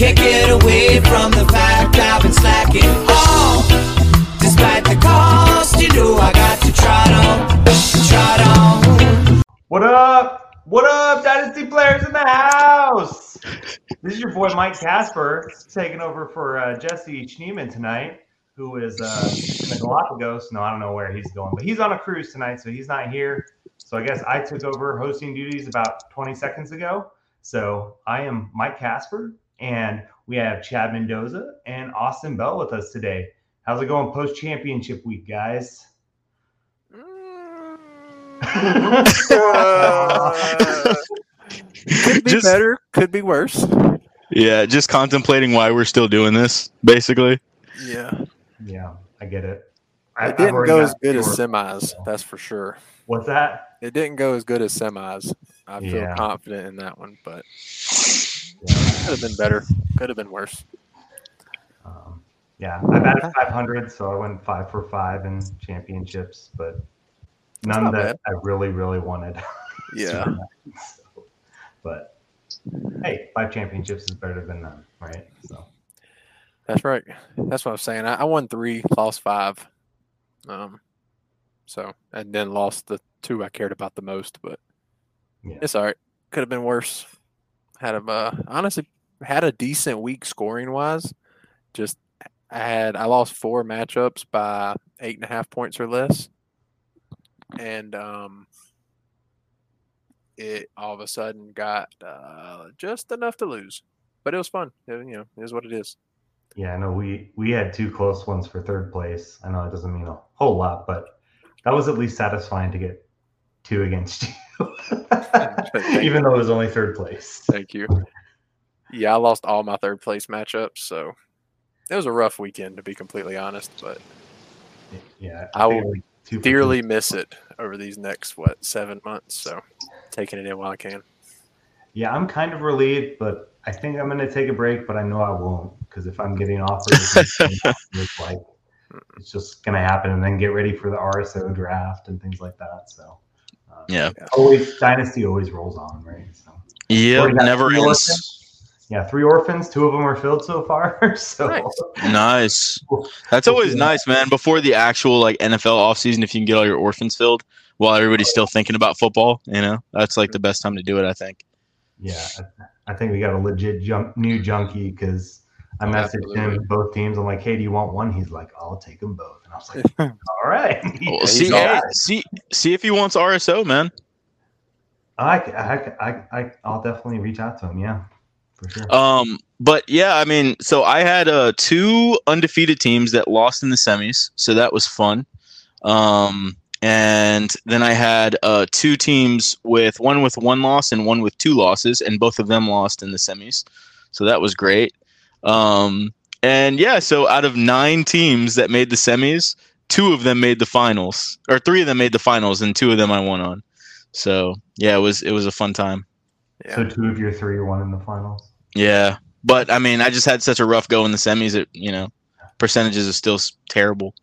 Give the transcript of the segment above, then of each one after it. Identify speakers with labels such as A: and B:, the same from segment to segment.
A: Can't get away from the fact I've been slacking. Oh, despite the cost, you know I got to trot on.
B: What up? What up, Dynasty players in the house? This is your boy Mike Casper taking over for Jesse Schneeman tonight, who is in the Galapagos. No, I don't know where he's going, but he's on a cruise tonight, so he's not here. So I guess I took over hosting duties about 20 seconds ago. So I am Mike Casper, and we have Chad Mendoza and Austin Bell with us today. How's it going post-championship week, guys?
C: Could be better, could be worse.
D: Yeah, just contemplating why we're still doing this, basically.
C: Yeah,
B: I get it.
C: It didn't go as good as semis, that's for sure.
B: What's that?
C: It didn't go as good as semis. I feel confident in that one, but could have been better. Could have been worse.
B: I've added 500, so I went 5 for 5 in championships, but none that I really, really wanted.
C: Yeah.
B: But hey, 5 championships is better than none, right? So
C: that's right. That's what I'm saying. I won 3, lost 5. So and then lost the 2 I cared about the most, but it's all right. Could have been worse. Honestly had a decent week scoring wise. Just I lost 4 matchups by 8.5 points or less. And it all of a sudden got just enough to lose. But it was fun. It is what it is.
B: Yeah, I know we had 2 close ones for third place. I know it doesn't mean a whole lot, but that was at least satisfying to get 2 against you. Even though it was only third place.
C: Thank you. Yeah, I lost all my third place matchups, so it was a rough weekend to be completely honest, but I will dearly miss it over these next 7 months, so taking it in while I can.
B: Yeah, I'm kind of relieved, but I think I'm going to take a break, but I know I won't, because if I'm getting offered, it's just going to happen, and then get ready for the RSO draft and things like that. So always Dynasty always rolls on, right? So
D: never ends.
B: Yeah, 3 orphans, 2 of them are filled so far. So
D: nice. That's always nice, man. Before the actual NFL offseason, if you can get all your orphans filled while everybody's still thinking about football, that's like the best time to do it, I think.
B: Yeah, I think we got a legit new junkie because I messaged him both teams. I'm like, hey, do you want one? He's like, I'll take them both. And I was like, all right.
D: Well, see if he wants RSO, man.
B: I'll definitely reach out to him. Yeah. For sure.
D: But yeah, I mean, so I had 2 undefeated teams that lost in the semis, so that was fun. And then I had 2 teams with 1 loss and 1 with 2 losses, and both of them lost in the semis, so that was great. And yeah, so out of 9 teams that made the semis, 2 of them made the finals, or 3 of them made the finals, and 2 of them I won on. So yeah, it was a fun time.
B: Yeah. So 2 of your 3 won in the finals.
D: Yeah, but I mean, I just had such a rough go in the semis that percentages are still terrible.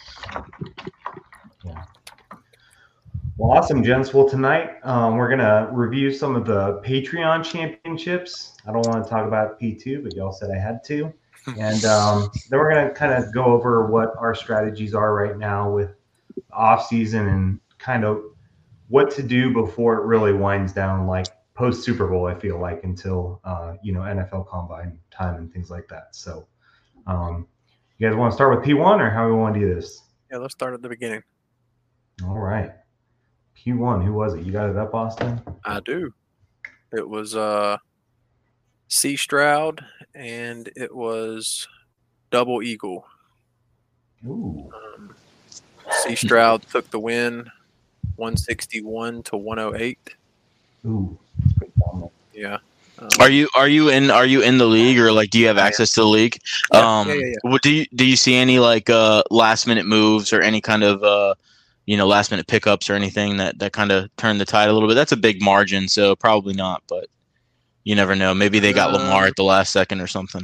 B: Yeah. Well, awesome, gents. Well, tonight we're gonna review some of the Patreon championships. I don't want to talk about P2, but y'all said I had to. And then we're gonna kind of go over what our strategies are right now with off season and kind of what to do before it really winds down, like post Super Bowl, I feel like, until NFL Combine time and things like that. So, you guys want to start with P1 or how we want to do this?
C: Yeah, let's start at the beginning.
B: All right, P1. Who was it? You got it up, Austin?
C: I do. It was C Stroud, and it was Double Eagle.
B: Ooh.
C: C Stroud took the win, 161 to 108.
B: Ooh.
C: Yeah.
D: Are you in the league, or like do you have access to the league?
C: Yeah.
D: What do you see any like last minute moves or any kind of last minute pickups or anything that kind of turned the tide a little bit? That's a big margin, so probably not, but you never know. Maybe they got Lamar at the last second or something.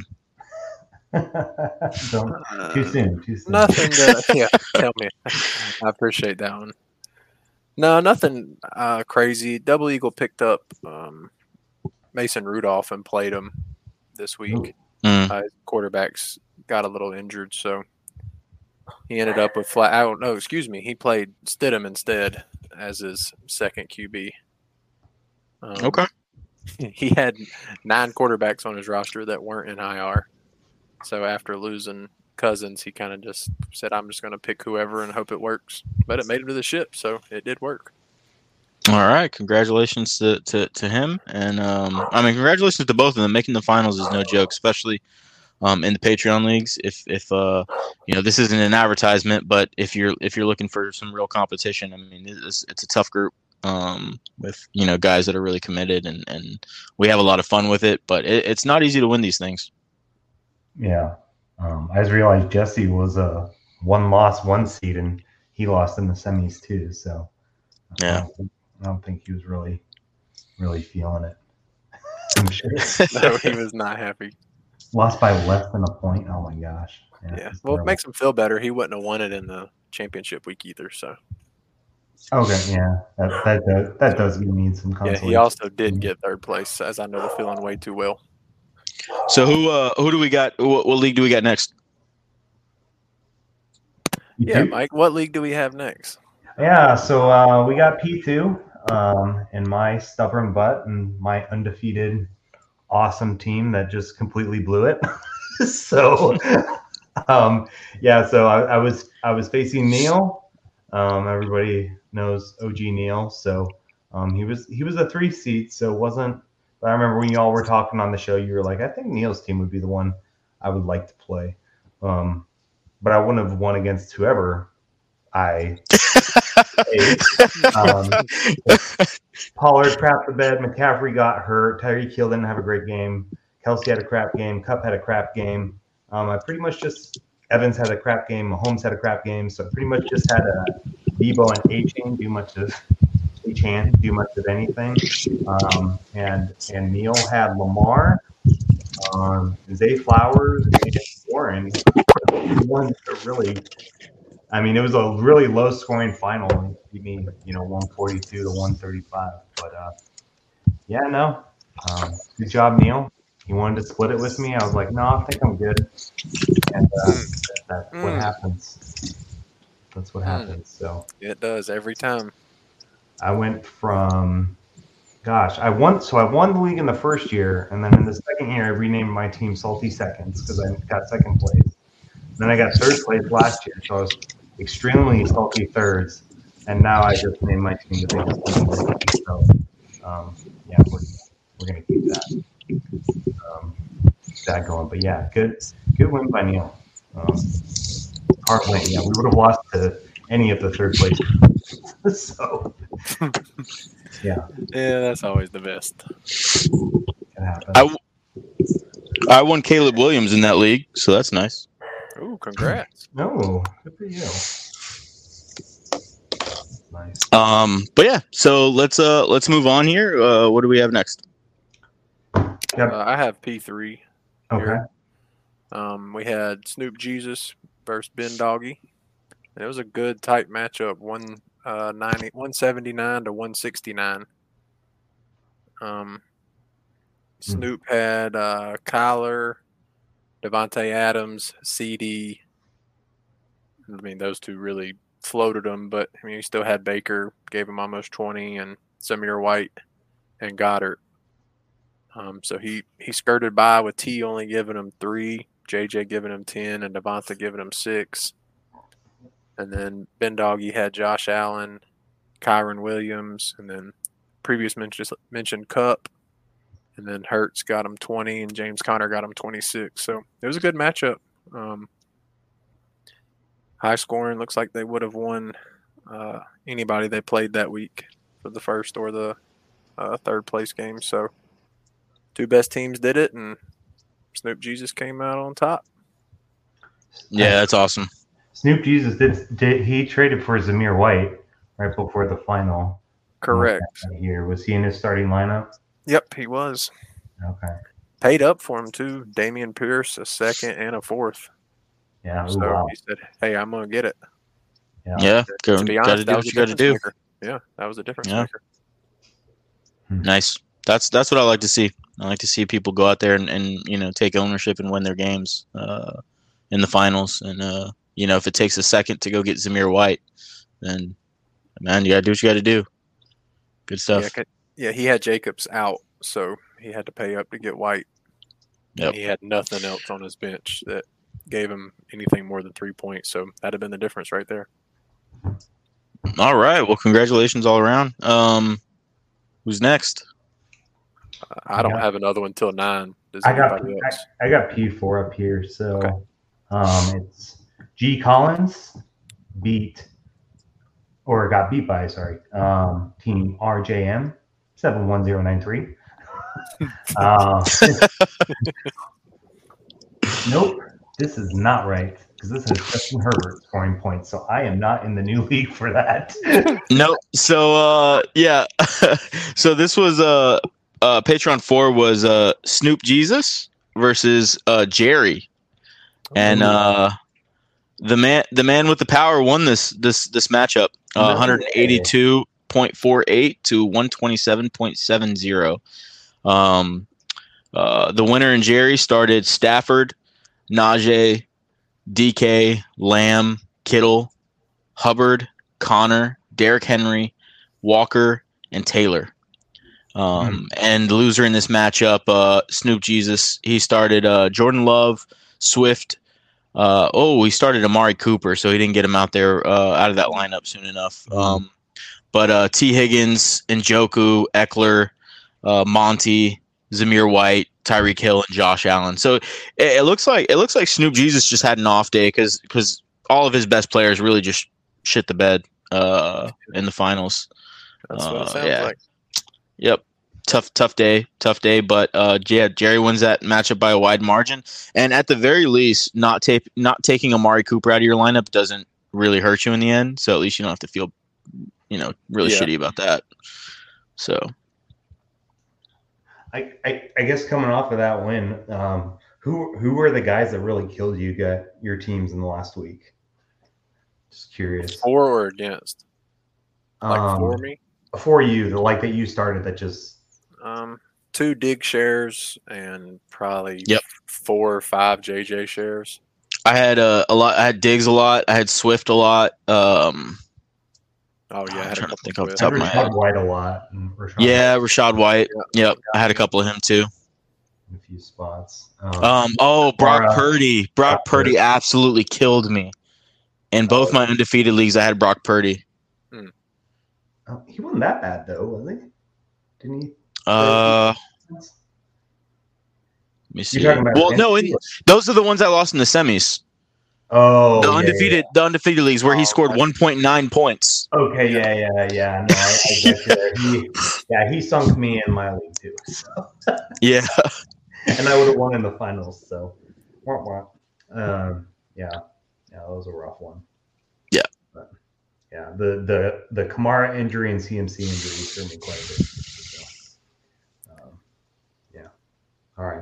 B: Too soon.
C: Nothing. Tell me. I appreciate that one. No, nothing crazy. Double Eagle picked up Mason Rudolph and played him this week. His quarterbacks got a little injured, so he ended up with he played Stidham instead as his second QB.
D: Okay.
C: He had 9 quarterbacks on his roster that weren't in IR. So after losing Cousins, he kind of just said, I'm just going to pick whoever and hope it works. But it made him to the ship, so it did work.
D: All right. Congratulations to him. And, congratulations to both of them. Making the finals is no joke, especially in the Patreon leagues. If this isn't an advertisement, but if you're looking for some real competition, I mean, it's a tough group. With guys that are really committed, and we have a lot of fun with it, but it's not easy to win these things.
B: Yeah, I just realized Jesse was a 1-loss 1 seed, and he lost in the semis too. So
D: yeah,
B: I don't think he was really feeling it. I'm sure.
C: No, he was not happy.
B: Lost by less than a point. Oh my gosh.
C: Yeah. Well, it makes him feel better. He wouldn't have won it in the championship week either. So.
B: Okay, yeah, that does give me some consolation.
C: Yeah, he also didn't get third place, as I know the feeling way too well.
D: So who do we got? What league do we got next?
C: Yeah, Mike, what league do we have next?
B: Yeah, so we got P2, and my stubborn butt and my undefeated awesome team that just completely blew it. So so I was facing Neil. Everybody knows OG Neil, so he was a 3 seat, so it wasn't. But I remember when y'all were talking on the show, you were like, I think Neil's team would be the one I would like to play, but I wouldn't have won against whoever I played. Pollard crapped the bed, McCaffrey got hurt, Tyreek Hill didn't have a great game, Kelsey had a crap game, Kupp had a crap game. I pretty much just. Evans had a crap game. Mahomes had a crap game. So pretty much just had a Debo and A-Chain do much of anything. And Neil had Lamar, Zay Flowers, and Warren. It was a really low scoring final. Give me 142 to 135. But good job, Neil. He wanted to split it with me. I was like, no, I think I'm good. And that's what happens. That's what happens. So
C: it does every time.
B: I went from, I won the league in the first year, and then in the second year, I renamed my team Salty Seconds because I got second place. Then I got third place last year, so I was extremely salty thirds, and now I just named my team the biggest team. So we're gonna keep that. That going, but yeah, good win by Neil. Hard win. Yeah, we would have lost to any of the third place. So yeah,
C: that's always the best.
B: It happens.
D: I won Caleb Williams in that league, so that's nice.
C: Oh, congrats!
B: No, good for you. Nice.
D: But yeah, so let's move on here. What do we have next?
C: I have P3.
B: Okay.
C: Here. We had Snoop Jesus versus Ben Doggy. And it was a good tight matchup, 179 to 169. Snoop had Kyler, Devontae Adams, CD. I mean, those two really floated him, but he still had Baker, gave him almost 20, and Samir White and Goddard. So he skirted by with T only giving him 3, JJ giving him 10, and Devonta giving him 6. And then Ben Doggy had Josh Allen, Kyron Williams, and then previous mentioned Kupp. And then Hurts got him 20, and James Conner got him 26. So it was a good matchup. High scoring. Looks like they would have won anybody they played that week for the first or the third place game. So 2 best teams did it, and Snoop Jesus came out on top.
D: Yeah, that's awesome.
B: Snoop Jesus did he traded for Zamir White right before the final?
C: Correct.
B: Here was he in his starting lineup?
C: Yep, he was.
B: Okay.
C: Paid up for him too. Damian Pierce, a second and a fourth.
B: Yeah.
C: So he said, "Hey, I'm gonna get it."
D: Yeah.
C: To be honest,
D: do what you got to do.
C: Maker. Yeah, that was a difference maker.
D: Nice. That's what I like to see. I like to see people go out there and take ownership and win their games in the finals. And if it takes a second to go get Zamir White, then man, you gotta do what you gotta do. Good stuff.
C: Yeah, he had Jacobs out, so he had to pay up to get White.
D: Yep.
C: He had nothing else on his bench that gave him anything more than 3 points. So that'd have been the difference right there.
D: All right. Well, congratulations all around. Who's next?
C: I don't have another one till 9. Does
B: I got
C: anybody else?
B: I got P4 up here. So
C: Okay.
B: It's G Collins got beat by team RJM 71093. Nope, this is not right because this is Justin Herbert scoring points. So I am not in the new league for that.
D: No. So so this was Patreon 4 was Snoop Jesus versus Jerry, and the man with the power won this matchup, 182.48 to 127.70. The winner in Jerry started Stafford, Najee, DK, Lamb, Kittle, Hubbard, Connor, Derrick Henry, Walker, and Taylor. And the loser in this matchup, Snoop Jesus, he started Jordan Love, Swift. He started Amari Cooper, so he didn't get him out there out of that lineup soon enough. But T. Higgins, Njoku, Eckler, Monty, Zamir White, Tyreek Hill, and Josh Allen. So it looks like Snoop Jesus just had an off day because all of his best players really just shit the bed in the finals.
C: That's what it sounds like.
D: Yep. Tough day. But Jerry wins that matchup by a wide margin. And at the very least, not taking Amari Cooper out of your lineup doesn't really hurt you in the end. So at least you don't have to feel, really shitty about that. So.
B: I guess coming off of that win, who were the guys that really killed your teams in the last week? Just curious.
C: For or against? For me?
B: For you, the that you started that just
C: 2 dig shares and probably 4 or 5 JJ shares.
D: I had a lot. I had Diggs a lot. I had Swift a lot.
C: I'm trying
D: to think off the top of my head.
B: Rashad White a lot.
D: Rashad White. Yep. I had a couple of him too.
B: A few spots.
D: Brock Purdy. Brock Purdy absolutely killed me. In both my undefeated leagues, I had Brock Purdy.
B: He wasn't that bad though, was he? Didn't he?
D: Let me see. Those are the ones I lost in the semis.
B: Oh,
D: the undefeated leagues where he scored 1.9 points.
B: Okay, yeah. No, I get you there. He sunk me in my league too. So.
D: Yeah,
B: and I would have won in the finals. So, that was a rough one.
D: Yeah,
B: but, yeah. The Kamara injury and CMC injury threw me quite a bit. So, all right,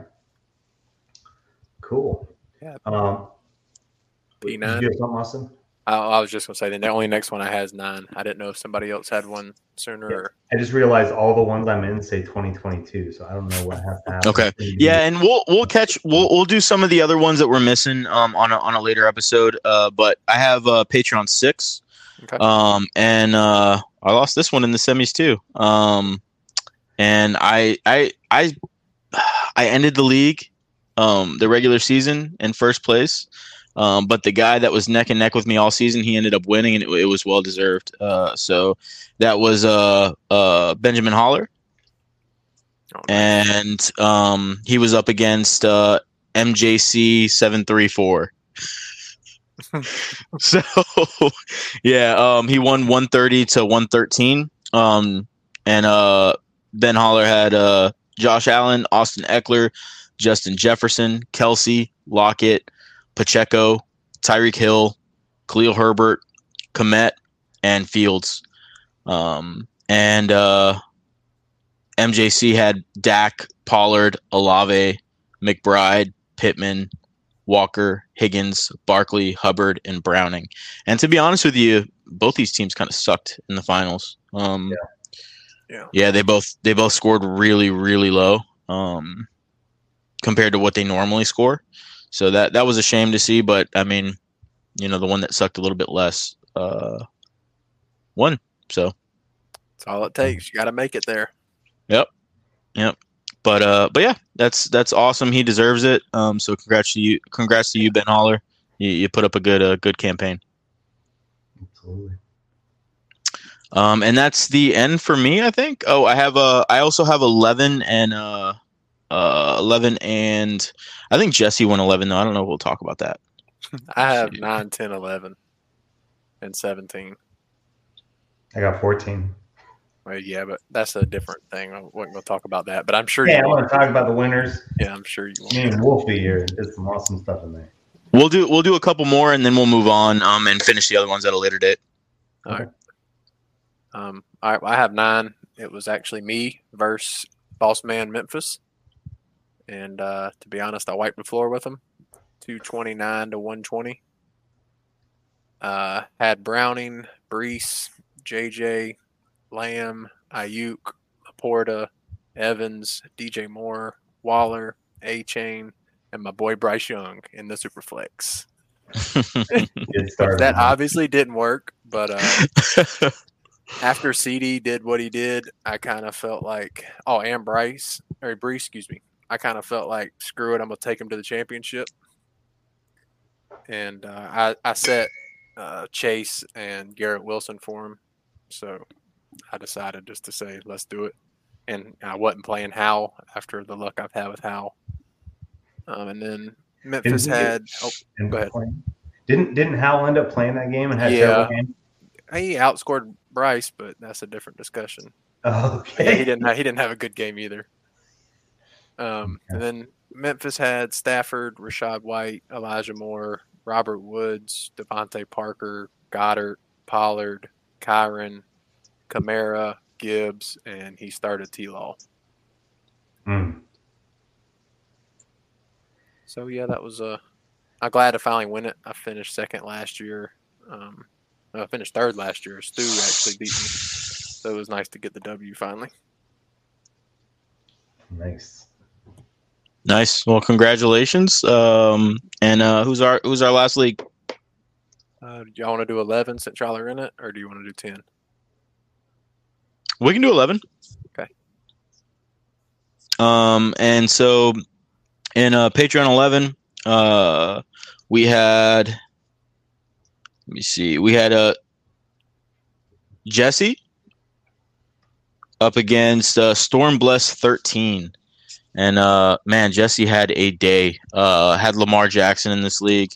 B: cool.
C: Yeah.
B: Did you have something, Austin?
C: I was just going to say the only next one I had is 9. I didn't know if somebody else had one sooner.
B: Yeah. I just realized all the ones I'm in say 2022, so I don't know what has to happen.
D: Okay, yeah, and we'll do some of the other ones that we're missing on a later episode. But I have Patreon 6, and I lost this one in the semis too. And I ended the league, the regular season in first place. But the guy that was neck and neck with me all season, he ended up winning, and it was well deserved. So that was Benjamin Holler, and he was up against MJC 734. So yeah, he won 130 to 113. And Ben Holler had Josh Allen, Austin Eckler, Justin Jefferson, Kelsey, Lockett, Pacheco, Tyreek Hill, Khalil Herbert, Komet, and Fields. And MJC had Dak, Pollard, Olave, McBride, Pittman, Walker, Higgins, Barkley, Hubbard, and Browning. And to be honest with you, both these teams kind of sucked in the finals. Yeah, they both scored really, really low. compared to what they normally score. So that was a shame to see. But I mean, the one that sucked a little bit less won. So
C: that's all it takes. You got to make it there.
D: Yep. But yeah, that's awesome. He deserves it. So congrats to you, Ben Holler. You put up a good campaign.
B: Absolutely.
D: And that's the end for me, I think. Oh, I also have 11 and 11 and I think Jesse won 11 though. I don't know if we'll talk about that.
C: I have 9, 10, 11 and 17.
B: I got 14.
C: Well, yeah, but that's a different thing. I wasn't going to talk about that, but I'm sure
B: I want to talk about the winners.
C: Yeah, I'm sure you will.
B: Me and Wolfie here did some awesome stuff in there.
D: We'll do a couple more and then we'll move on and finish the other ones at a later date.
C: All right. All right. Well, I have 9. It was actually me versus Boss Man Memphis, and to be honest, I wiped the floor with him, 229 to 120. Had Browning, Brees, JJ, Lamb, Ayuk, Laporta, Evans, DJ Moore, Waller, A-Chain, and my boy Bryce Young in the Superflex. That obviously didn't work, but after CD did what he did, I kind of felt like, and Brees, excuse me. I kind of felt like, screw it, I'm going to take him to the championship. And I set Chase and Garrett Wilson for him. So I decided just to say, let's do it. And I wasn't playing Howell after the luck I've had with Howell. And then Memphis had – go ahead.
B: Didn't Howell end up playing that game and had a terrible game?
C: He outscored Bryce, but that's a different discussion.
B: Oh, okay.
C: Yeah, he didn't have a good game either. And then Memphis had Stafford, Rashad White, Elijah Moore, Robert Woods, Devontae Parker, Goddard, Pollard, Kyron, Kamara, Gibbs, and he started T-Law. So, yeah, that was I'm glad to finally win it. I finished second last year. I finished third last year. Stu actually beat me. So it was nice to get the W finally.
B: Nice.
D: Well, congratulations. And who's our last league?
C: Do y'all want to do 11 since y'all are in it, or do you want to do 10?
D: We can do 11.
C: Okay.
D: And so in Patreon 11, we had. Let me see. We had Jesse up against Stormbless 13. And, man, Jesse had a day. Had Lamar Jackson in this league.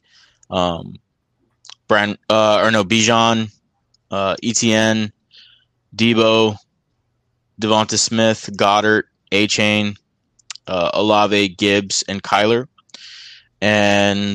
D: Bijan, Etienne, Debo, Devonta Smith, Goddard, A-Chain, Olave, Gibbs, and Kyler. And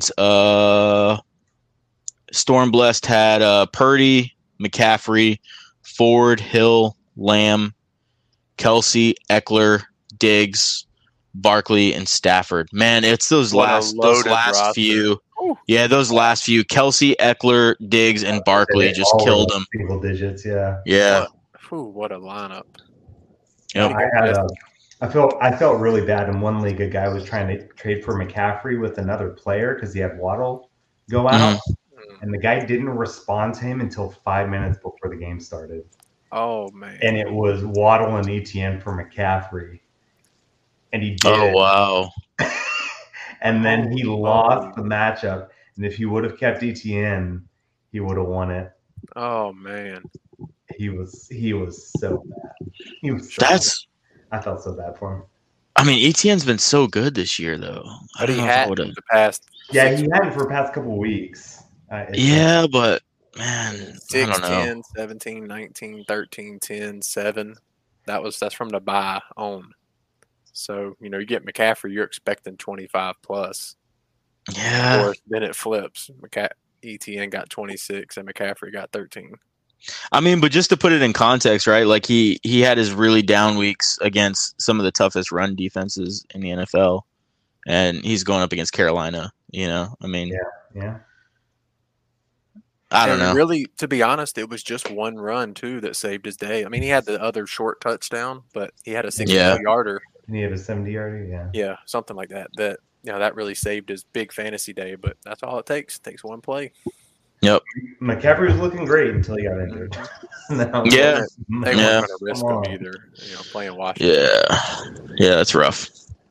D: Stormblessed had Purdy, McCaffrey, Ford, Hill, Lamb, Kelsey, Eckler, Diggs, Barkley, and Stafford. Man, it's those last few. Ooh. Yeah, those last few. Kelsey, Eckler, Diggs, and Barkley just killed them.
B: Single digits, yeah.
D: Yeah.
C: What a lineup.
D: Yep.
B: I felt really bad in one league. A guy was trying to trade for McCaffrey with another player because he had Waddle go out. And the guy didn't respond to him until 5 minutes before the game started.
C: Oh, man.
B: And it was Waddle and Etienne for McCaffrey. And he did.
D: Oh, wow.
B: And then he lost the matchup. And if he would have kept Etienne, he would have won it.
C: Oh, man.
B: He was so bad. I felt so bad for him.
D: I mean, Etienne's been so good this year, though.
C: But he hadn't the past.
B: Yeah, he hadn't for the past couple of weeks.
D: But man,
C: 6,
D: I don't know.
C: 10, 17, 19, 13, 10, 7. That's from the buy on. So, you get McCaffrey, you're expecting 25 plus.
D: Yeah.
C: Of course, then it flips. Etienne got 26 and McCaffrey got 13.
D: I mean, but just to put it in context, right? Like he had his really down weeks against some of the toughest run defenses in the NFL, and he's going up against Carolina. I mean,
B: yeah.
D: I don't know.
C: Really, to be honest, it was just one run too that saved his day. I mean, he had the other short touchdown, but he had a 60-yarder
B: Did he have a 70-yarder? Yeah.
C: Yeah, something like that. That really saved his big fantasy day. But that's all it takes. It takes one play.
D: Yep.
B: McCaffrey was looking great until he got injured. No.
D: Yeah.
C: They weren't going to risk him either. Playing Washington.
D: Yeah, that's rough.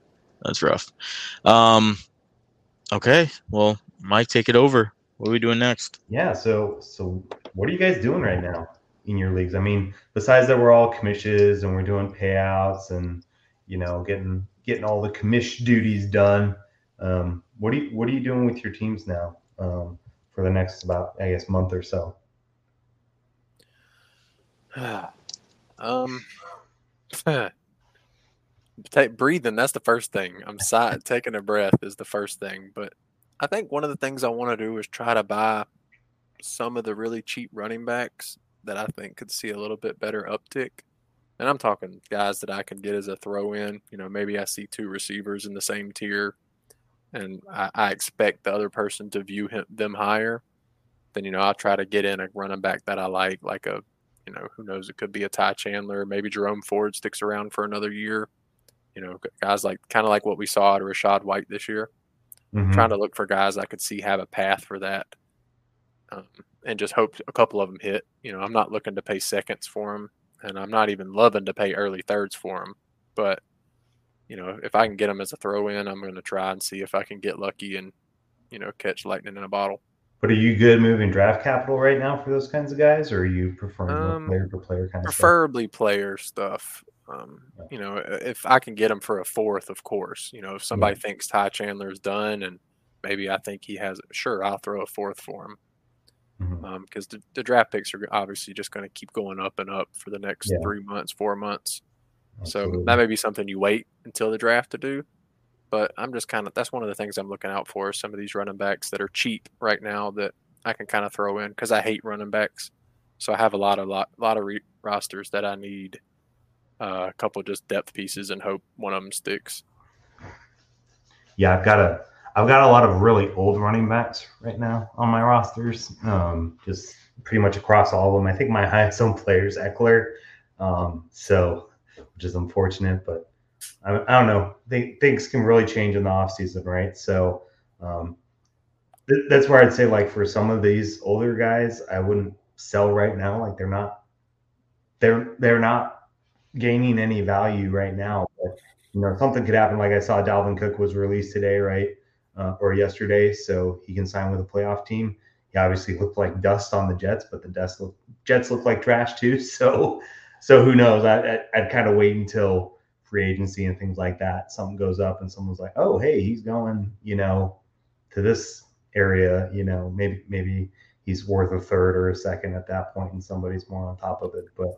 D: Okay, well, Mike, take it over. What are we doing next?
B: Yeah, so what are you guys doing right now in your leagues? I mean, besides that, we're all commissions and we're doing payouts and getting all the commish duties done. What are you doing with your teams now for the next about, I guess, month or so?
C: Breathing, that's the first thing. I'm taking a breath is the first thing. But I think one of the things I want to do is try to buy some of the really cheap running backs that I think could see a little bit better uptick. And I'm talking guys that I can get as a throw-in. Maybe I see 2 receivers in the same tier, and I expect the other person to view them higher. Then, I'll try to get in a running back that I like a, who knows, it could be a Ty Chandler. Maybe Jerome Ford sticks around for another year. Guys kind of like what we saw at Rachaad White this year.
B: Mm-hmm.
C: Trying to look for guys I could see have a path for that, and just hope a couple of them hit. I'm not looking to pay seconds for them, and I'm not even loving to pay early thirds for them. But, if I can get them as a throw-in, I'm going to try and see if I can get lucky and, catch lightning in a bottle.
B: But are you good moving draft capital right now for those kinds of guys, or are you preferring player-for-player kind of stuff?
C: Preferably player stuff. If I can get him for a 4th, of course. If somebody thinks Ty Chandler's done and maybe I think he has, sure, I'll throw a 4th for him. Because the draft picks are obviously just going to keep going up and up for the next 3 months, 4 months.
B: Absolutely.
C: So that may be something you wait until the draft to do. But I'm just that's one of the things I'm looking out for, some of these running backs that are cheap right now that I can kind of throw in because I hate running backs. So I have a lot of rosters that I need a couple just depth pieces and hope one of them sticks.
B: Yeah, I've got a lot of really old running backs right now on my rosters, just pretty much across all of them. I think my highest owned player is Eckler, which is unfortunate, but I don't know. Things can really change in the offseason, right? So that's where I'd say, like, for some of these older guys, I wouldn't sell right now. Like, they're not gaining any value right now. But, something could happen. Like I saw Dalvin Cook was released today, right? Or yesterday, so he can sign with a playoff team. He obviously looked like dust on the Jets, but the Jets look like trash too. So who knows? I'd kind of wait until free agency and things like that. Something goes up and someone's like, oh, hey, he's going, to this area. Maybe he's worth a 3rd or a 2nd at that point, and somebody's more on top of it. But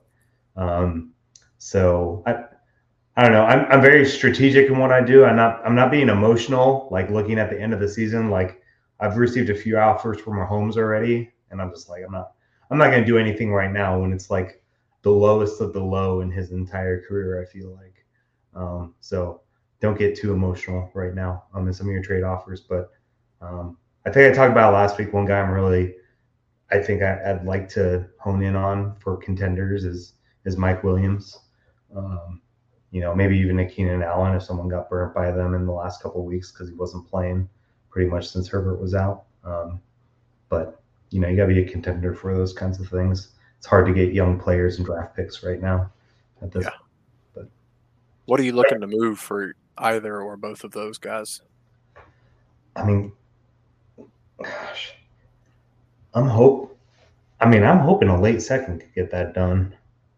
B: so I don't know. I'm very strategic in what I do. I'm not being emotional, like looking at the end of the season. Like, I've received a few offers for Mahomes already, and I'm just like, I'm not going to do anything right now when it's like the lowest of the low in his entire career, I feel like. So don't get too emotional right now on some of your trade offers. But I think I talked about last week. One guy I think I'd like to hone in on for contenders is Mike Williams. Maybe even a Keenan Allen if someone got burnt by them in the last couple of weeks because he wasn't playing pretty much since Herbert was out. But, you got to be a contender for those kinds of things. It's hard to get young players and draft picks right now. But
C: what are you looking to move for either or both of those guys?
B: I mean, gosh, I'm hoping a late second could get that done.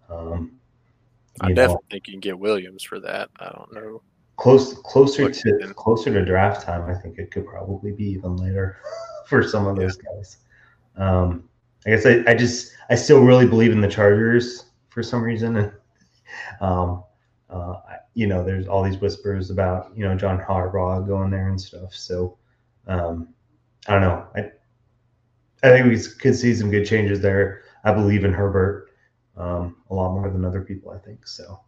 C: I definitely think you can get Williams for that. I don't know.
B: Closer to draft time, I think it could probably be even later for some of those guys. I guess I still really believe in the Chargers for some reason, and there's all these whispers about John Harbaugh going there and stuff. So I don't know. I think we could see some good changes there. I believe in Herbert a lot more than other people, I think. So,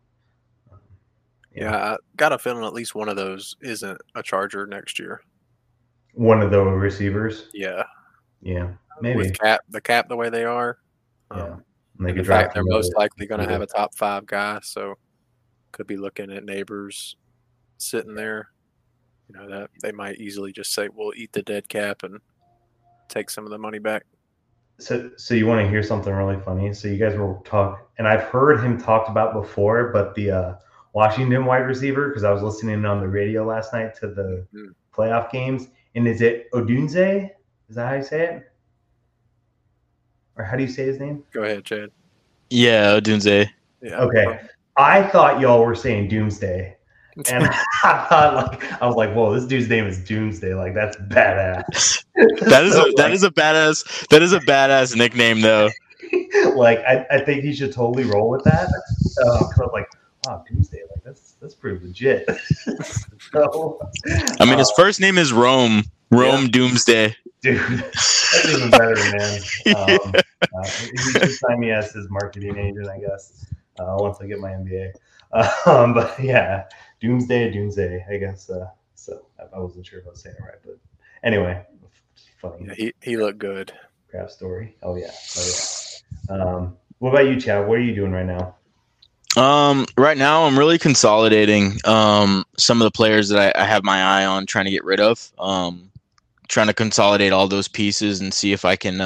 C: I got a feeling at least one of those isn't a Charger next year.
B: One of the receivers?
C: Yeah.
B: Yeah, maybe.
C: With the cap the way they are.
B: Yeah.
C: And the fact they're most likely going to have a top 5 guy, so could be looking at neighbors sitting there. That they might easily just say, "We'll eat the dead cap and take some of the money back."
B: So you want to hear something really funny? So you guys were talking, and I've heard him talked about before, but the Washington wide receiver, because I was listening on the radio last night to the playoff games, and is it Odunze? Is that how you say it? Or how do you say his name?
C: Go ahead, Chad.
D: Yeah, Odunze.
C: Yeah.
B: Okay. I thought y'all were saying Doomsday. And I was like, whoa, this dude's name is Doomsday. Like, that's badass.
D: That is a badass nickname though.
B: Like, I think he should totally roll with that. Because I was like, wow, Doomsday, like that's pretty legit. So,
D: I mean, his first name is Rome. Doomsday.
B: Dude, that's even better, man. He should sign me as his marketing agent, I guess, once I get my MBA. But yeah, Doomsday, I guess. So I wasn't sure if I was saying it right, but anyway, funny.
C: Yeah, he looked good.
B: Craft story. Oh yeah. What about you, Chad? What are you doing right now?
D: Right now I'm really consolidating some of the players that I have my eye on trying to get rid of. Trying to consolidate all those pieces and see if I can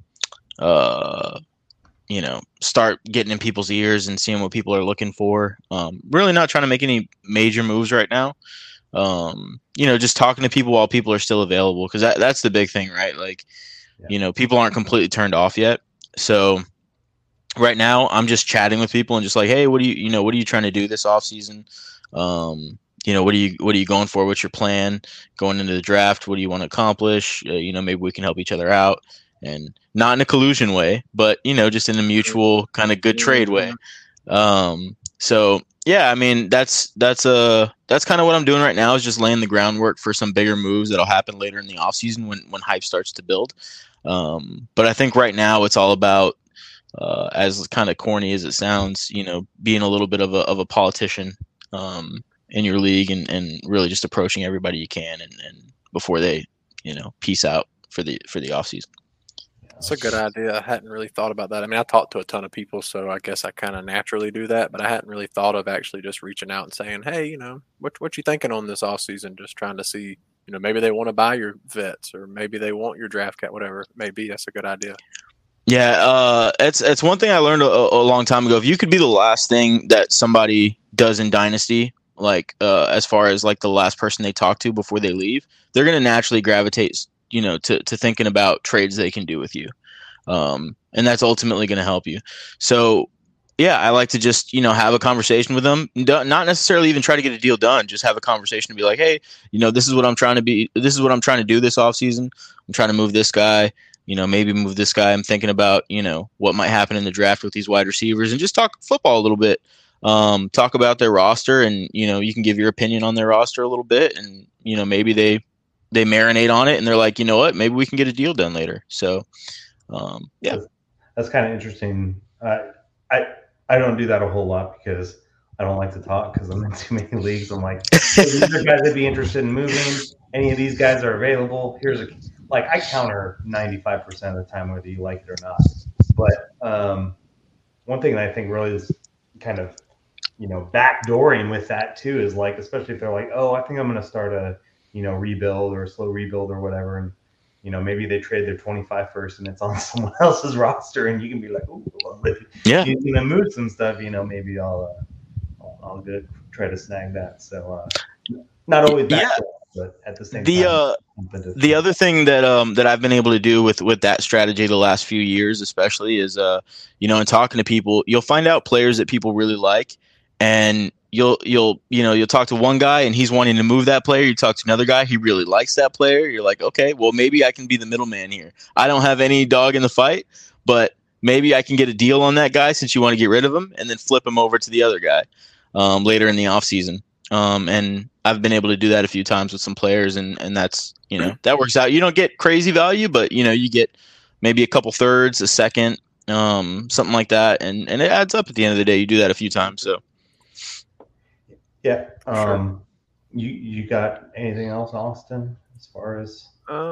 D: start getting in people's ears and seeing what people are looking for. Really not trying to make any major moves right now. Just talking to people while people are still available, because that's the big thing, right? Like, people aren't completely turned off yet. So right now I'm just chatting with people and just like, hey, what are you trying to do this off season? What are you going for? What's your plan going into the draft? What do you want to accomplish? Maybe we can help each other out, and not in a collusion way, but just in a mutual kind of good trade way. So yeah, I mean, that's kind of what I'm doing right now, is just laying the groundwork for some bigger moves that'll happen later in the off season when hype starts to build. But I think right now it's all about, as kind of corny as it sounds, being a little bit of a politician, in your league, and really just approaching everybody you can, and before they, peace out for the off season.
C: It's a good idea. I hadn't really thought about that. I mean, I talked to a ton of people, so I guess I kind of naturally do that, but I hadn't really thought of actually just reaching out and saying, hey, what you thinking on this off season? Just trying to see, maybe they want to buy your vets, or maybe they want your draft cat, whatever it may be. That's a good idea.
D: Yeah, it's one thing I learned a long time ago. If you could be the last thing that somebody does in Dynasty, like as far as like the last person they talk to before they leave, they're going to naturally gravitate, to thinking about trades they can do with you. And that's ultimately going to help you. So yeah, I like to just, have a conversation with them, not necessarily even try to get a deal done. Just have a conversation and be like, hey, this is what I'm trying to do this off season. I'm trying to move this guy, maybe move this guy. I'm thinking about, what might happen in the draft with these wide receivers, and just talk football a little bit. Talk about their roster, and you can give your opinion on their roster a little bit, and maybe they marinate on it and they're like, what, maybe we can get a deal done later. So yeah,
B: that's kind of interesting. I don't do that a whole lot because I don't like to talk, because I'm in too many leagues. I'm like, hey, these are guys that'd be interested in moving. Any of these guys are available. I counter 95% of the time whether you like it or not. But one thing that I think really is kind of backdooring with that too is, like, especially if they're like, oh, I think I'm going to start a rebuild or a slow rebuild or whatever, and maybe they trade their 25 first and it's on someone else's roster, and you can be like, oh, well,
D: yeah,
B: move some stuff, maybe I'll try to snag that. So not always that, but at the same time.
D: The other thing that I've been able to do with that strategy the last few years, especially, is in talking to people, you'll find out players that people really like, and you'll talk to one guy and he's wanting to move that player. You talk to another guy, he really likes that player. You're like, okay, well, maybe I can be the middleman here. I don't have any dog in the fight, but maybe I can get a deal on that guy since you want to get rid of him, and then flip him over to the other guy later in the offseason. And I've been able to do that a few times with some players, and that's, that works out. You don't get crazy value, but you get maybe a couple thirds, a second, something like that. And it adds up at the end of the day. You do that a few times. So
B: yeah.
C: Sure.
B: You got anything else, Austin, as far as?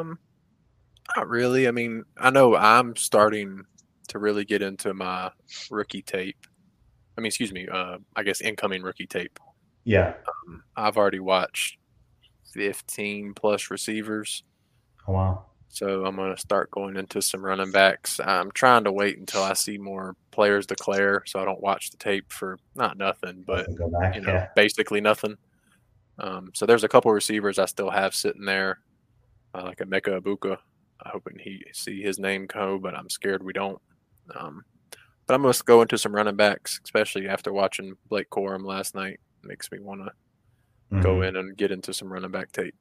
C: Not really. I mean, I know I'm starting to really get into my rookie tape. I guess incoming rookie tape.
B: Yeah.
C: I've already watched 15 plus receivers.
B: Oh, wow.
C: So I'm going to start going into some running backs. I'm trying to wait until I see more players declare so I don't watch the tape for not nothing, but
B: Go back,
C: basically nothing. So there's a couple receivers I still have sitting there, like Emeka Ibuka. I'm hoping he see his name go, but I'm scared we don't. But I'm going to go into some running backs, especially after watching Blake Corum last night. It makes me want to go in and get into some running back tape.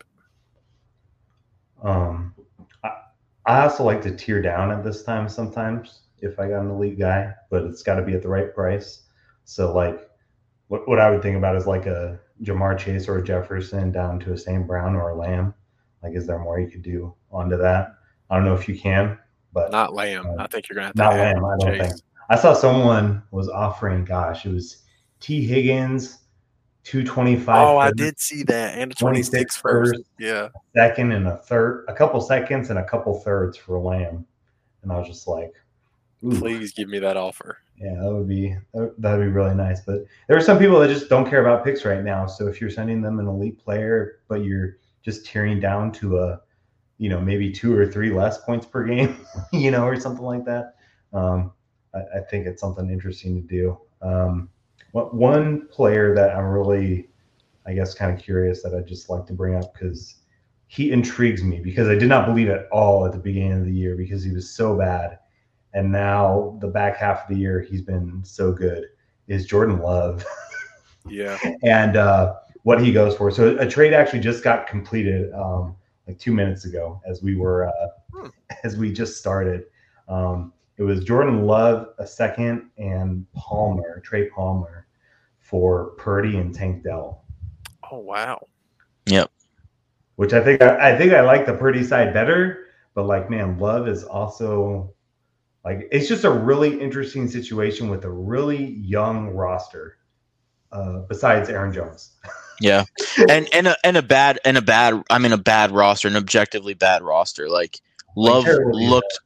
B: I also like to tear down at this time sometimes if I got an elite guy, but it's got to be at the right price. So, like, what I would think about is like a Jamar Chase or a Jefferson down to a St. Brown or a Lamb. Like, is there more you could do onto that? I don't know if you can, but
C: not Lamb. I think you're gonna have to.
B: Not Lamb. I don't think. I saw someone was offering. Gosh, it was T. Higgins, 225.
C: Oh, I did see that, and a 26 first. Yeah,
B: second and a third, a couple seconds and a couple thirds for Lamb, and I was just like, ooh.
C: Please give me that offer.
B: Yeah, that'd be really nice. But there are some people that just don't care about picks right now. So if you're sending them an elite player, but you're just tearing down to a, maybe 2 or 3 less points per game, or something like that, I think it's something interesting to do. One player that I'm really, I guess, kind of curious that I'd just like to bring up because he intrigues me because I did not believe at all at the beginning of the year because he was so bad. And now the back half of the year, he's been so good, is Jordan Love.
C: Yeah.
B: And what he goes for. So a trade actually just got completed like 2 minutes ago as we were, as we just started. It was Jordan Love, a second, and Trey Palmer for Purdy and Tank Dell.
C: Oh, wow.
D: Yep.
B: Which I think I like the Purdy side better, but like, man, Love is also like, it's just a really interesting situation with a really young roster, besides Aaron Jones.
D: Yeah. And a bad roster, an objectively bad roster. Like Love looked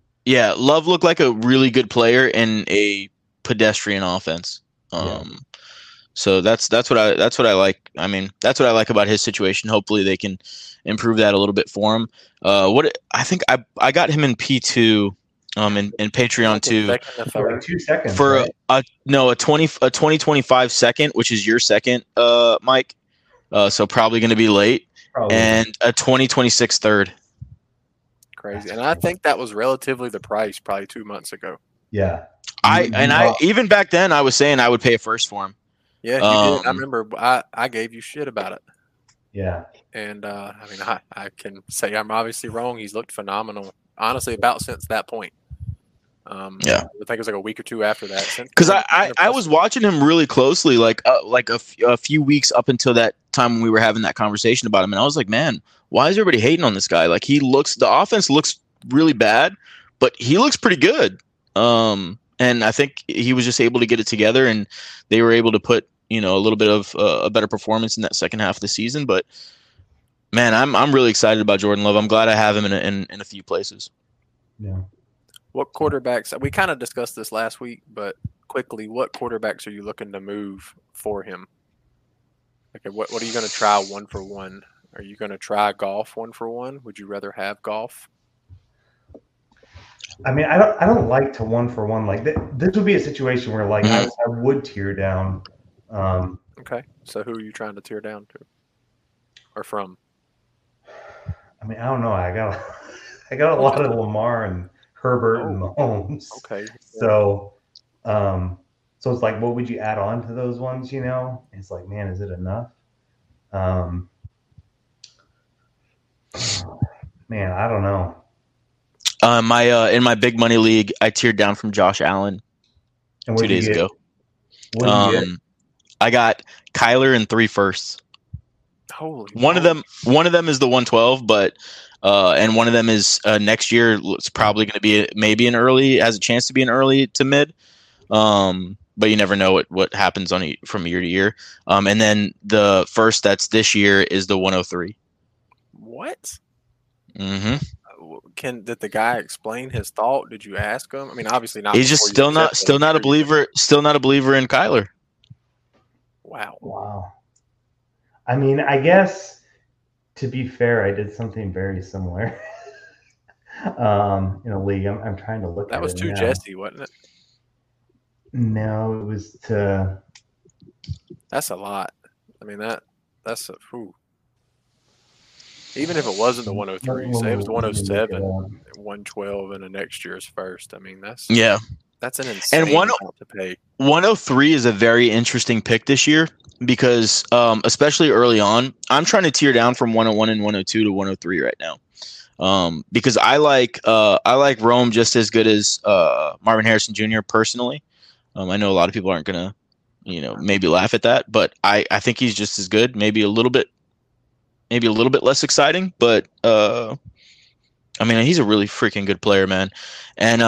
D: like a really good player in a pedestrian offense. So that's what I like. I mean, that's what I like about his situation. Hopefully they can improve that a little bit for him. I think I got him in P2 in Patreon too.
B: 2 seconds
D: for a 2025 second, which is your second, Mike. So probably going to be late. And a 2026 third.
C: Crazy. And I think that was relatively the price probably 2 months ago.
B: Yeah.
D: I even back then I was saying I would pay a first for him.
C: Yeah, you did. I remember I gave you shit about it.
B: Yeah.
C: And I can say I'm obviously wrong. He's looked phenomenal, honestly, about since that point. I think it was like a week or two after that.
D: Because I was watching him really closely, like a few weeks up until that time when we were having that conversation about him, and I was like, man, why is everybody hating on this guy? Like the offense looks really bad, but he looks pretty good. And I think he was just able to get it together, and they were able to put a little bit of a better performance in that second half of the season. But man, I'm really excited about Jordan Love. I'm glad I have him in a few places.
B: Yeah.
C: What quarterbacks? We kind of discussed this last week, but quickly, what quarterbacks are you looking to move for him? Okay, what are you going to try 1-for-1? Are you going to try Goff 1-for-1? Would you rather have Goff?
B: I mean, I don't like to 1-for-1 like that. This would be a situation where like I would tear down.
C: Okay, so who are you trying to tear down to, or from?
B: I mean, I don't know. I got a lot of Lamar and Herbert and Mahomes.
C: Okay.
B: So it's like, what would you add on to those ones? It's like, man, is it enough? Man, I don't know.
D: In my big money league, I teared down from Josh Allen 2 days ago. I got Kyler and 3 firsts.
C: Holy!
D: One of them is the 112, but and one of them is next year. It's probably going to be maybe has a chance to be an early to mid. But you never know what happens from year to year. And then the first that's this year is the 103.
C: What?
D: Mm-hmm.
C: Did the guy explain his thought? Did you ask him? I mean, obviously not.
D: He's just still not a believer in Kyler.
B: Wow. I mean, I guess to be fair, I did something very similar in a league. I'm trying to look.
C: That was too Jesse, wasn't it?
B: No, it was to.
C: That's a lot. I mean that's a. Whew. Even if it wasn't the 103, say it was the 107, 112 in the next year's first. I mean, that's an insane amount to pay.
D: 103 is a very interesting pick this year because, especially early on, I'm trying to tear down from 101 and 102 to 103 right now, because I like Rome just as good as Marvin Harrison Jr. personally. I know a lot of people aren't gonna, maybe laugh at that, but I think he's just as good. Maybe a little bit less exciting, but I mean, he's a really freaking good player, man. And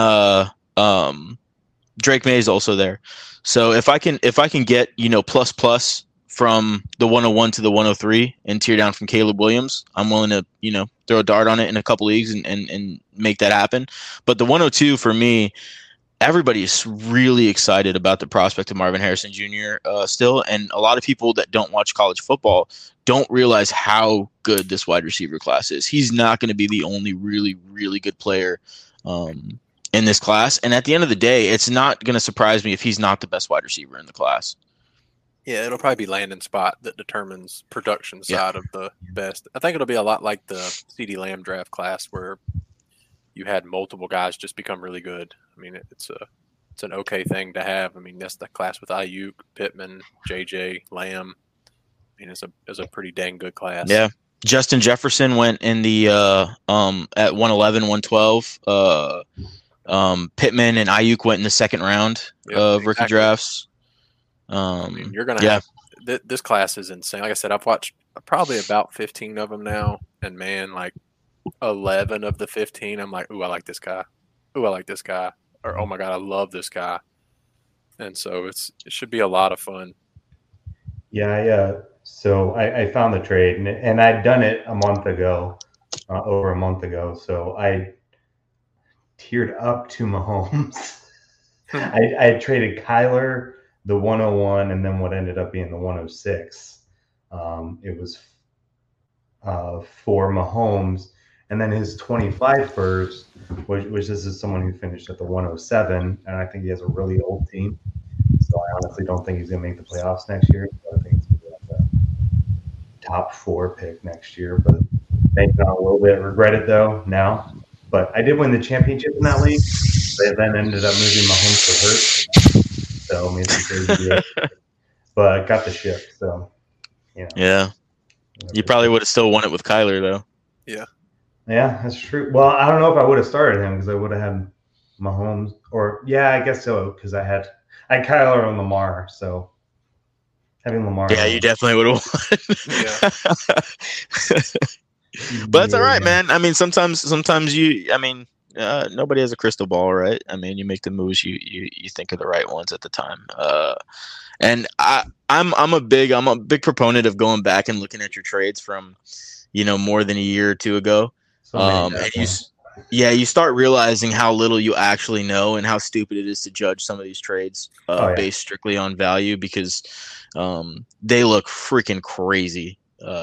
D: Drake May is also there. So if I can get, plus from the 101 to the 103 and tear down from Caleb Williams, I'm willing to, throw a dart on it in a couple leagues and make that happen. But the 102 for me, everybody is really excited about the prospect of Marvin Harrison Jr. Still, and a lot of people that don't watch college football don't realize how good this wide receiver class is. He's not going to be the only really, really good player in this class. And at the end of the day, it's not going to surprise me if he's not the best wide receiver in the class.
C: Yeah, it'll probably be landing spot that determines production side of the best. I think it'll be a lot like the CeeDee Lamb draft class where you had multiple guys just become really good. I mean, it's an okay thing to have. I mean, that's the class with Ayuk, Pittman, JJ, Lamb. I mean, it's a pretty dang good class.
D: Yeah. Justin Jefferson went in the at 111, 112. Pittman and Ayuk went in the second round of rookie drafts.
C: I mean, you're gonna have this class is insane. Like I said, I've watched probably about 15 of them now, and man, like 11 of the 15, I'm like, ooh, I like this guy. Ooh, I like this guy. Or oh my god, I love this guy. And so it should be a lot of fun.
B: Yeah. So I found the trade, and I'd done it a month ago, over a month ago. So I tiered up to Mahomes. I traded Kyler, the 101, and then what ended up being the 106. It was for Mahomes, and then his 25 first, which this is someone who finished at the 107, and I think he has a really old team. So I honestly don't think he's going to make the playoffs next year. So I think it's going to be like the top 4 pick next year. But maybe not a little bit. Regret it though now. But I did win the championship in that league. They then ended up moving Mahomes to hurt. So I mean, it's crazy. But I got the ship. So
D: yeah. You probably would have still won it with Kyler though.
C: Yeah.
B: Yeah, that's true. Well, I don't know if I would have started him because I would have had Mahomes, or I guess so, because I had Kyler and Lamar. So having Lamar,
D: you definitely would have won. But that's all right, man. I mean, sometimes nobody has a crystal ball, right? I mean, you make the moves you think of the right ones at the time. And I'm a big proponent of going back and looking at your trades from, more than a year or two ago. And you start realizing how little you actually know and how stupid it is to judge some of these trades based strictly on value, because they look freaking crazy.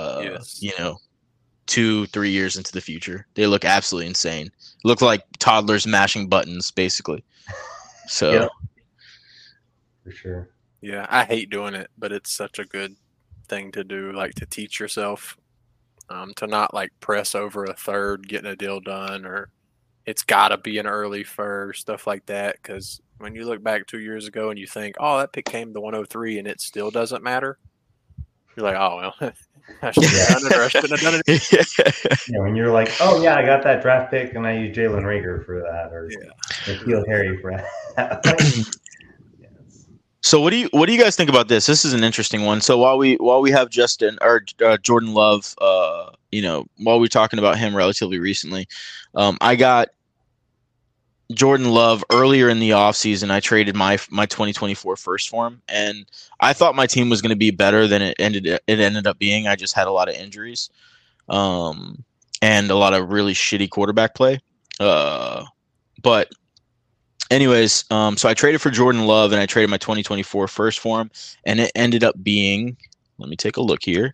D: 2-3 years into the future, they look absolutely insane. Look like toddlers mashing buttons, basically. So,
B: for sure.
C: Yeah, I hate doing it, but it's such a good thing to do, like to teach yourself to not like press over a third getting a deal done, or it's got to be an early first, stuff like that. Because when you look back 2 years ago and you think, oh, that pick came to 103 and it still doesn't matter, you're like, oh, well, I should have done it, or I shouldn't have done it.
B: When you're like, oh, yeah, I got that draft pick and I used Jalen Reagor for that, or N'Keal Harry for that.
D: So what do you guys think about this? This is an interesting one. So while we have Justin or Jordan Love, while we're talking about him relatively recently, I got Jordan Love earlier in the offseason. I traded my 2024 first for him, and I thought my team was going to be better than it ended up being. I just had a lot of injuries, and a lot of really shitty quarterback play. But anyways, so I traded for Jordan Love and I traded my 2024 first for him, and it ended up being, let me take a look here,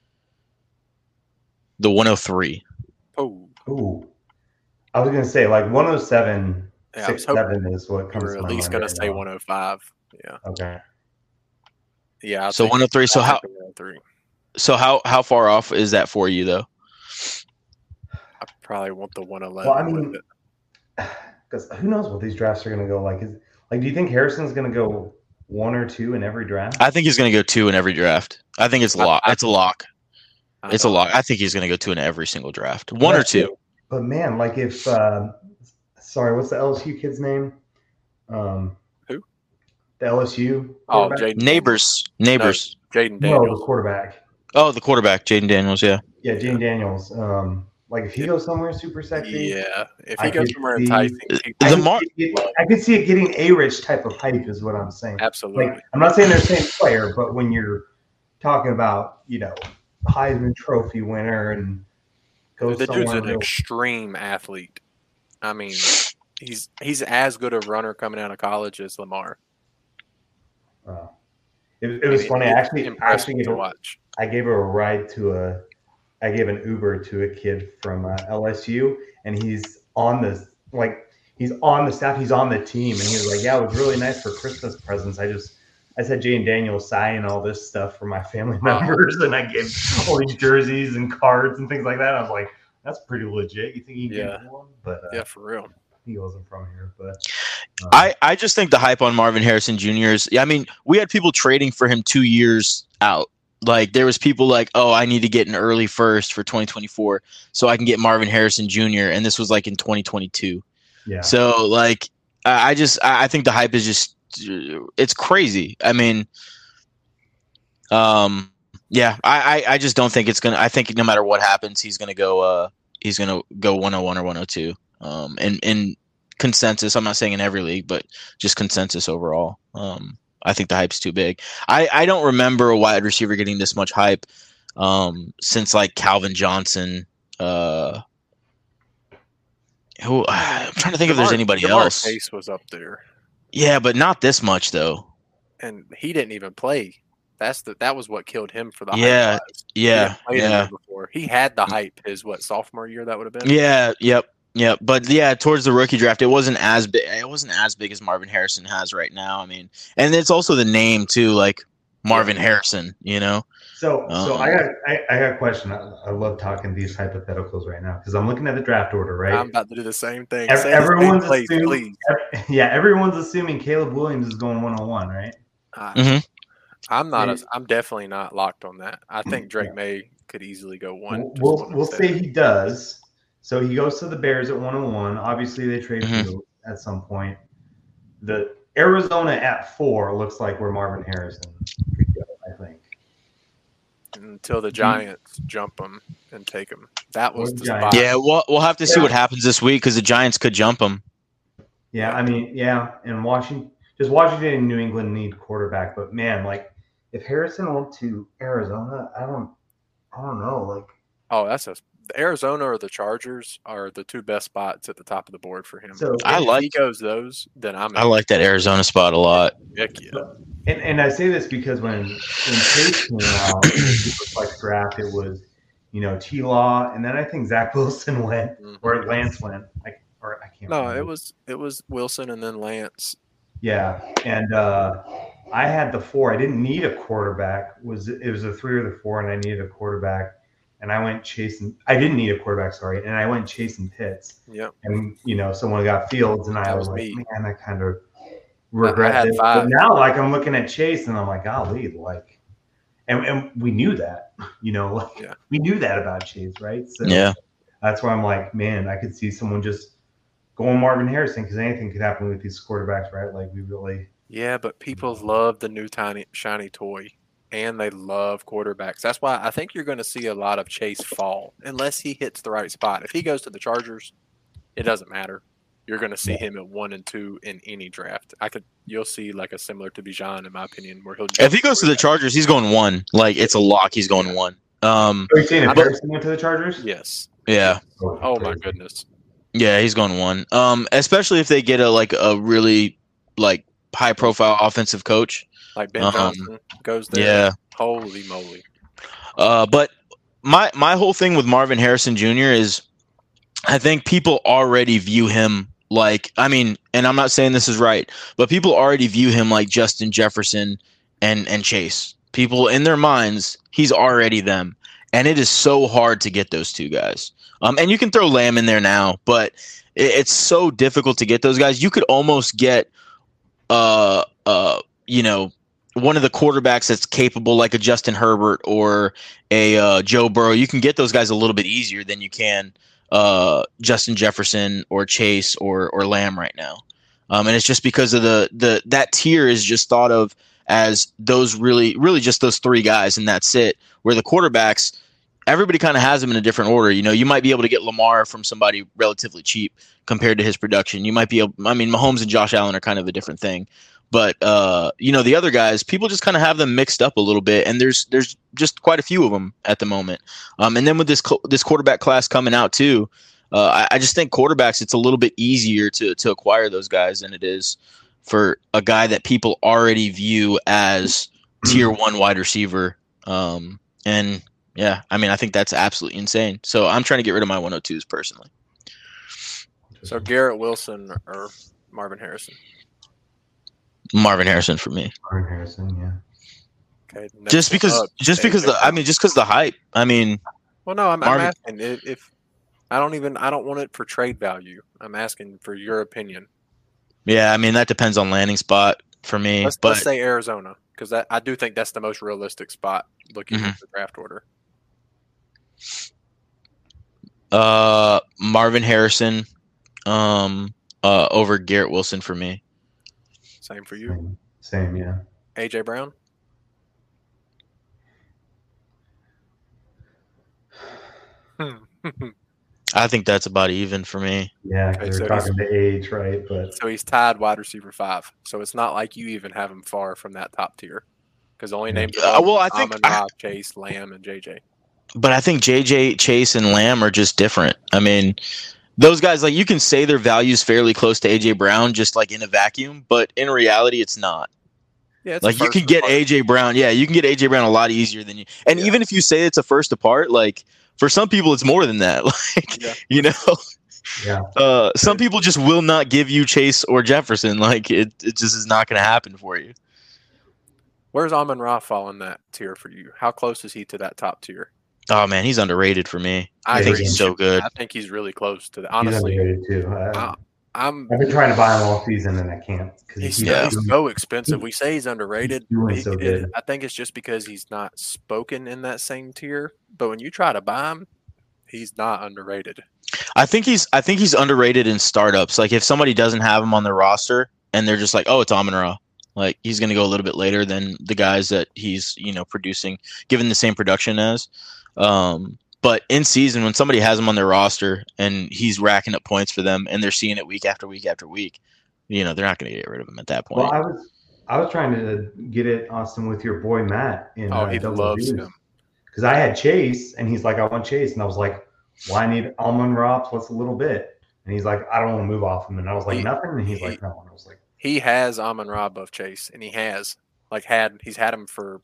D: the 103.
B: Ooh. I was gonna say like 107, 6'7" is what comes.
C: You were at least gonna say 105. Yeah.
B: Okay.
C: Yeah.
D: So 103. So how?
C: 103.
D: So how far off is that for you though?
C: I probably want the 111.
B: Well, I mean, because who knows what these drafts are gonna go like? Do you think Harrison's gonna go 1 or 2 in every draft?
D: I think he's gonna go 2 in every draft. I think it's a lock. It's a lock. It's a lock. I think he's gonna go 2 in every single draft. 1 or 2.
B: But man, like if sorry, what's the LSU kid's name? Who? The LSU.
C: Oh, Jaden
D: Neighbors.
C: No, Jaden Daniels.
B: No, the quarterback.
D: Oh, the quarterback, Jaden Daniels. Yeah.
B: Yeah, Jaden Daniels. Like if he goes somewhere super sexy.
C: Yeah, if he goes somewhere enticing,
B: I could see it getting A-Rich type of hype, is what I'm saying.
C: Absolutely.
B: Like, I'm not saying they're the same player, but when you're talking about, Heisman Trophy winner and
C: the dude's an extreme athlete. I mean, he's as good a runner coming out of college as Lamar.
B: It was funny.
C: Actually, to watch.
B: I gave an Uber to a kid from LSU, and he's on the staff. He's on the team, and he was like, "Yeah, it was really nice for Christmas presents. I said Jaden Daniels sign all this stuff for my family members, and I gave all these jerseys and cards and things like that." I was like, "That's pretty legit. You think you can get one?" But
C: yeah, for real.
B: He wasn't from here, but
D: I just think the hype on Marvin Harrison Jr. is. I mean, we had people trading for him 2 years out. Like there was people like, "Oh, I need to get an early first for 2024 so I can get Marvin Harrison Jr." And this was like in 2022.
B: Yeah.
D: So like, I think the hype is just, it's crazy. I mean, yeah, I just don't think it's gonna. I think no matter what happens, he's gonna go 101 or 102. In consensus, I'm not saying in every league, but just consensus overall. I think the hype's too big. I don't remember a wide receiver getting this much hype since like Calvin Johnson. I'm trying to think if there's anybody else.
C: Chase was up there.
D: Yeah, but not this much though.
C: And he didn't even play. That was what killed him for the
D: hype.
C: Yeah. Before. He had the hype his sophomore year that would have been.
D: Yeah, yep. But yeah, towards the rookie draft, it wasn't as big. It wasn't as big as Marvin Harrison has right now. I mean, and it's also the name too, like Marvin Harrison.
B: So I got a question. I love talking these hypotheticals right now because I'm looking at the draft order. Right,
C: I'm about to do the same thing.
B: Everyone's assuming Caleb Williams is going 101, right?
C: I'm not. I'm definitely not locked on that. I think Drake May could easily go 1.
B: We'll say he does. So he goes to the Bears at 101. Obviously, they trade Fields at some point. The Arizona at 4 looks like where Marvin Harrison could go, I think.
C: Until the Giants jump him and take him. That was the spot.
D: Yeah, we'll have to see what happens this week because the Giants could jump him.
B: Yeah, I mean, and Washington and New England need quarterback. But, man, like, if Harrison went to Arizona, I don't know. Like,
C: the Arizona or the Chargers are the two best spots at the top of the board for him.
B: So
C: if he goes those, then
D: I like that Arizona spot a lot.
C: Heck yeah.
B: And I say this because when Chase came out, it was like draft, it was, T-Law, and then I think Zach Wilson went, or Lance went. I can't remember.
C: No, it was Wilson and then Lance.
B: Yeah, and I had the 4. I didn't need a quarterback. It was a 3 or the 4, and I needed a quarterback. And I went chasing. I didn't need a quarterback, sorry. And I went chasing Pitts.
C: Yep.
B: And someone got Fields, and I was like,
C: me.
B: man, I kind of regret it. But now, like, I'm looking at Chase, and I'm like, golly, like, and we knew that, we knew that about Chase, right? So that's why I'm like, man, I could see someone just going Marvin Harrison because anything could happen with these quarterbacks, right? Like, we really.
C: Yeah, but people love the new shiny toy. And they love quarterbacks. That's why I think you're going to see a lot of Chase fall unless he hits the right spot. If he goes to the Chargers, it doesn't matter. You're going to see him at 1 and 2 in any draft. You'll see like a similar to Bijan, in my opinion, where he'll.
D: If he goes to the Chargers, he's going 1. Like it's a lock. He's going 1.
B: Are you saying if Harrison went to the Chargers?
C: Yes.
D: Yeah.
C: Oh my goodness.
D: Yeah, he's going 1. Especially if they get a really like high profile offensive coach.
C: Like Ben Johnson goes there.
D: Yeah.
C: Holy moly.
D: But my whole thing with Marvin Harrison Jr. is I think people already view him like, I mean, and I'm not saying this is right, but people already view him like Justin Jefferson and Chase. People in their minds, he's already them. And it is so hard to get those two guys. And you can throw Lamb in there now, but it's so difficult to get those guys. You could almost get, one of the quarterbacks that's capable, like a Justin Herbert or a Joe Burrow. You can get those guys a little bit easier than you can Justin Jefferson or Chase or Lamb right now. And it's just because of that tier is just thought of as those really just those three guys, and that's it. Where the quarterbacks, everybody kind of has them in a different order. You might be able to get Lamar from somebody relatively cheap compared to his production. You might be able, Mahomes and Josh Allen are kind of a different thing. But the other guys, people just kind of have them mixed up a little bit, and there's just quite a few of them at the moment. And then with this quarterback class coming out too, I just think quarterbacks, it's a little bit easier to acquire those guys than it is for a guy that people already view as tier 1 wide receiver. And yeah, I think that's absolutely insane. So I'm trying to get rid of my 102s personally.
C: So Garrett Wilson or Marvin Harrison?
D: Marvin Harrison for me.
B: Marvin Harrison, yeah.
C: Okay.
D: Just because the hype.
C: Well, no, I'm asking if I don't want it for trade value. I'm asking for your opinion.
D: Yeah, that depends on landing spot for me.
C: Let's say Arizona, because I do think that's the most realistic spot looking at the draft order.
D: Marvin Harrison, over Garrett Wilson for me.
C: Same for you.
B: Same, yeah.
C: AJ Brown.
D: I think that's about even for me.
B: Yeah, because we're talking the age, right? But
C: so he's tied wide receiver 5. So it's not like you even have him far from that top tier, because the only names are
D: I think
C: Chase, Lamb, and JJ.
D: But I think JJ, Chase, and Lamb are just different. Those guys, like, you can say their value's fairly close to AJ Brown, just like in a vacuum, but in reality, it's not.
C: Yeah, it's
D: like you can get AJ Brown. Yeah, you can get AJ Brown a lot easier than you. And even if you say it's a first apart, like for some people, it's more than that. Some people just will not give you Chase or Jefferson. Like it just is not going to happen for you.
C: Where's Amon-Ra fall in that tier for you? How close is he to that top tier?
D: Oh man, he's underrated for me. I think he's so good.
C: I think he's really close to that. Honestly,
B: he's underrated too. I've been trying to buy him all season and I can't.
C: He's so expensive. We say he's underrated. I think it's just because he's not spoken in that same tier. But when you try to buy him, he's not underrated.
D: I think he's underrated in startups. Like if somebody doesn't have him on their roster and they're just like, oh, it's Amon-Ra. Like he's going to go a little bit later than the guys that he's producing, given the same production as. But in season, when somebody has him on their roster and he's racking up points for them and they're seeing it week after week after week, they're not going to get rid of him at that point.
B: Well, I was trying to get it, Austin, with your boy Matt.
C: He loves him.
B: Because I had Chase, and he's like, I want Chase. And I was like, well, I need Amon-Ra plus a little bit. And he's like, I don't want to move off him. And I was like, nothing. And he's like, no. And I was like,
C: he has Amon-Ra above Chase, and he has he's had him for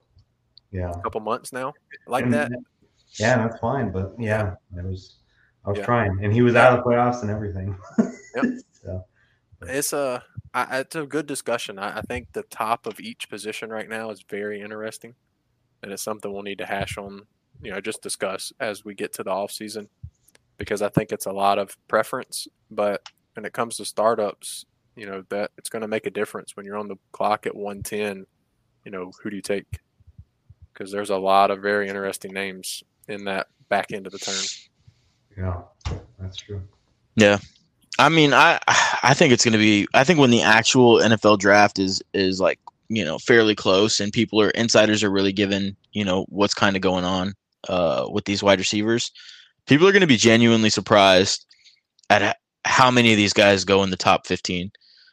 C: a couple months now, that.
B: Yeah, that's fine. But I was trying, and he was out of the playoffs and everything.
C: Yep.
B: So
C: it's a good discussion. I think the top of each position right now is very interesting, and it's something we'll need to hash on. Just discuss as we get to the off season, because I think it's a lot of preference. But when it comes to startups, that it's going to make a difference when you're on the clock at 110. Who do you take? Because there's a lot of very interesting names in that back end of the turn.
B: Yeah, that's true.
D: Yeah. I think it's going to be, I think when the actual NFL draft is like, fairly close and insiders are really given, what's kind of going on with these wide receivers, people are going to be genuinely surprised at how many of these guys go in the top 15.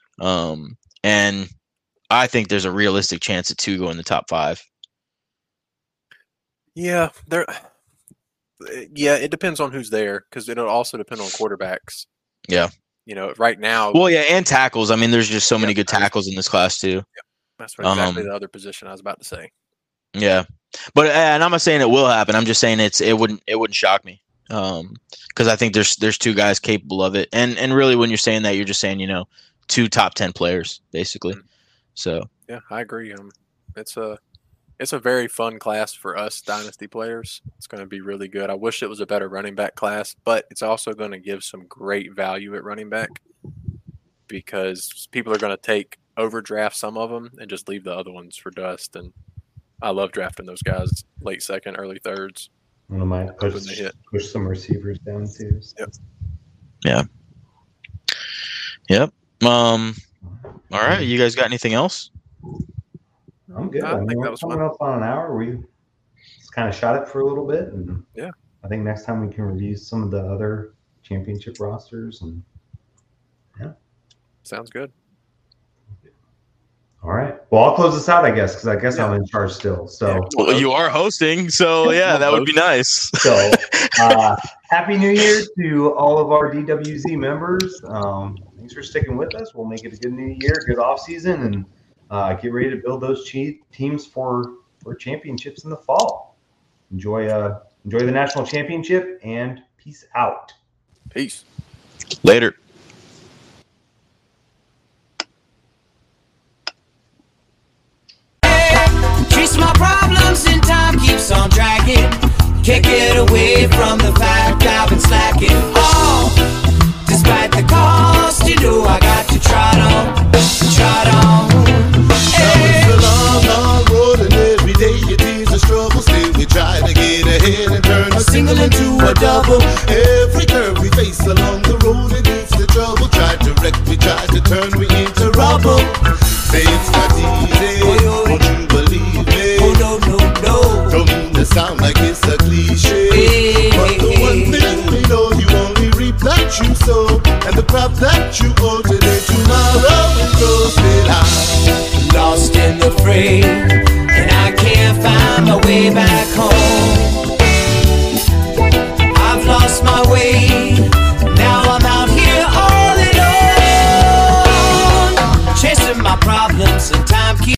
D: And I think there's a realistic chance that 2 go in the top 5.
C: Yeah, Yeah, it depends on who's there because it'll also depend on quarterbacks.
D: Yeah.
C: Right now.
D: Well, yeah, and tackles. I mean, there's just so many good tackles in this class too.
C: Yeah, that's exactly the other position I was about to say.
D: Yeah, but and I'm not saying it will happen. I'm just saying it wouldn't shock me because I think there's two guys capable of it. And really, when you're saying that, you're just saying two top 10 players basically. Mm-hmm. So
C: yeah, I agree. It's a very fun class for us dynasty players. It's going to be really good. I wish it was a better running back class, but it's also going to give some great value at running back because people are going to overdraft some of them and just leave the other ones for dust. And I love drafting those guys late second, early thirds.
B: One of my push some receivers down too. So.
C: Yep.
D: Yeah. Yep. All right. You guys got anything else?
B: I'm good. I think that was coming up on an hour. We just kind of shot it for a little bit, and I think next time we can review some of the other championship rosters. And
C: sounds good.
B: All right. Well, I'll close this out, I guess, because I'm in charge still. So
D: well, you are hosting, so yeah, that would be nice.
B: So happy New Year to all of our DWZ members. Thanks for sticking with us. We'll make it a good new year, good off season, and get ready to build those teams for championships in the fall. Enjoy the national championship, and peace out.
C: Peace.
D: Later.
A: Chase my problems and time keeps on dragging. Can't get away from the fact I've been slacking. Oh, despite the cost, I got to trot on.
E: Hey. Now it's a long, long road, and every day it is a struggle. Still we try to get ahead and turn a single into a double. Every curve we face along the road, it is the trouble. Try to wreck, we try to turn, we into rubble. Say it's not easy, won't you believe me?
A: Oh no.
E: Don't mean to sound like it's a cliche, but the one thing we know, you only reap that you sow, and the crop that you owe today, tomorrow it goes high.
A: Lost in the fray, and I can't find my way back.